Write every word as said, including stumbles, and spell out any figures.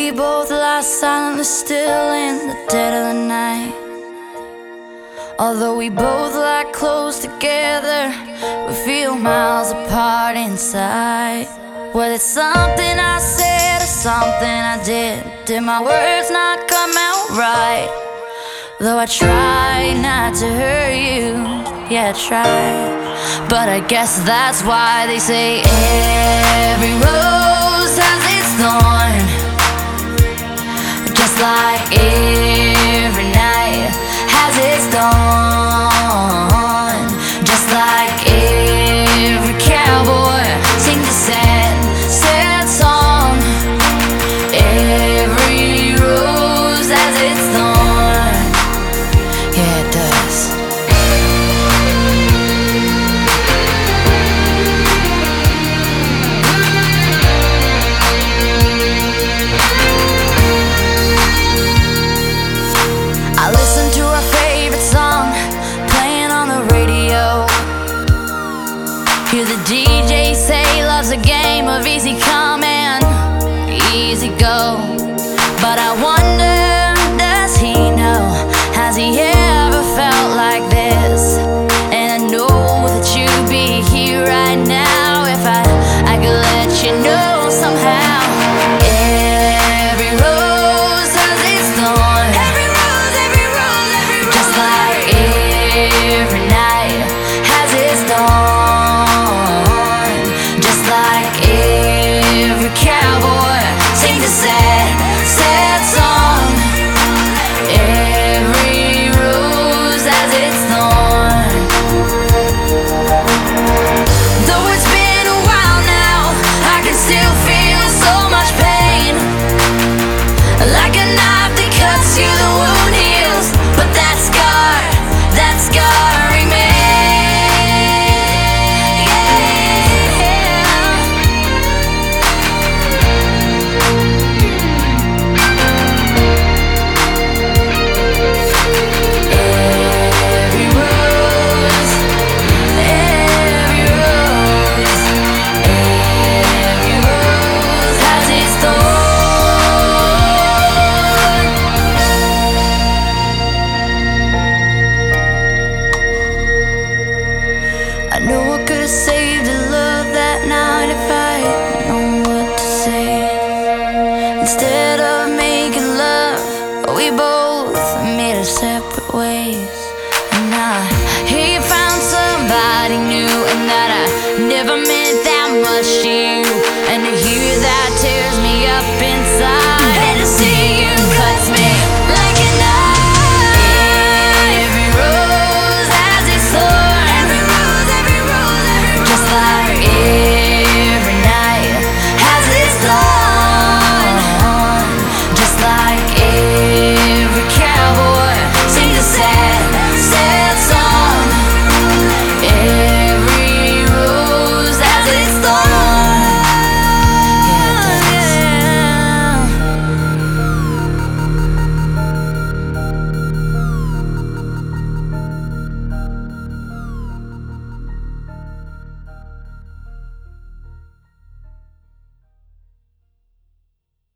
we both lie silently still in the dead of the night. Although we both lie close together, we feel miles apart inside. Whether it's something I said or something I did, did my words not come out right? Though I try not to hurt you, yeah, I try. But I guess that's why they say every rose has its thorn. Just like every night has its dawn. Just like every cowboy sings a sad, sad song. Every rose has its thorn. Yeah, it does. I listen to our favorite song playing on the radio. Hear the D J say love's a game of easy come and easy go. But I wonder, does he know? Has he